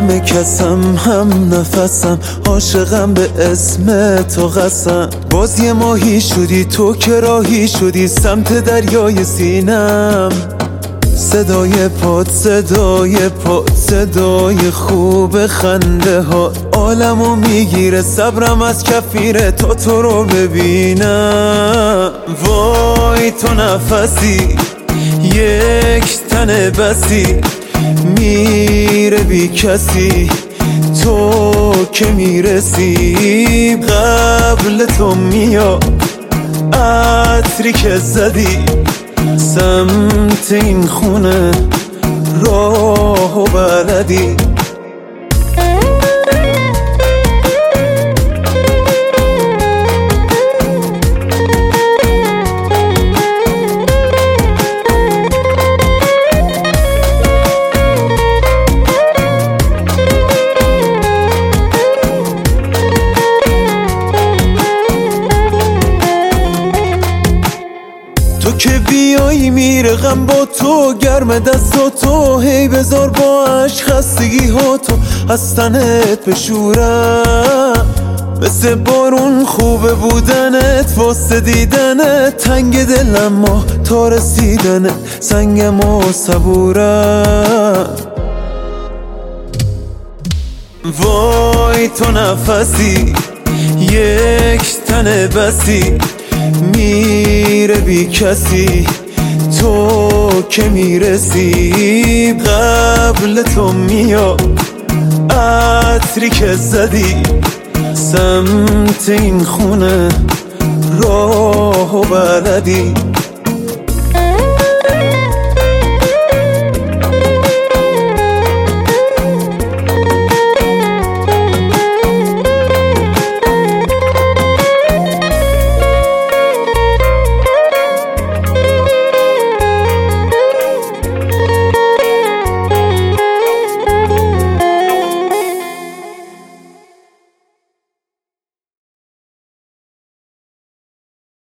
همه کسم، هم نفسم، عاشقم به اسم تو قسم. باز یه ماهی شدی تو که راهی شدی سمت دریای سینم. صدای پاد، صدای پاد، صدای خوب خنده ها عالمو میگیره، صبرم از کفیره تا تو رو ببینم. وای تو نفسی، یک تن بسی، میره بی کسی، تو که میرسی قبل تو میاد عطری که زدی سمت این خونه راه و بلدی. تو که بیایی میره غم با تو، گرم دست تو هی بذار با عشق خستگی ها تو از تنت بشورم. مثل بارون خوبه بودنت، واسه دیدنت تنگ دلم ما تا رسیدنت سنگم و صبورم. وای تو نفسی، یک تن بسی، میره بی کسی، تو که میرسی قبل تو میاد عطری که زدی سمت این خونه راه و بلدی.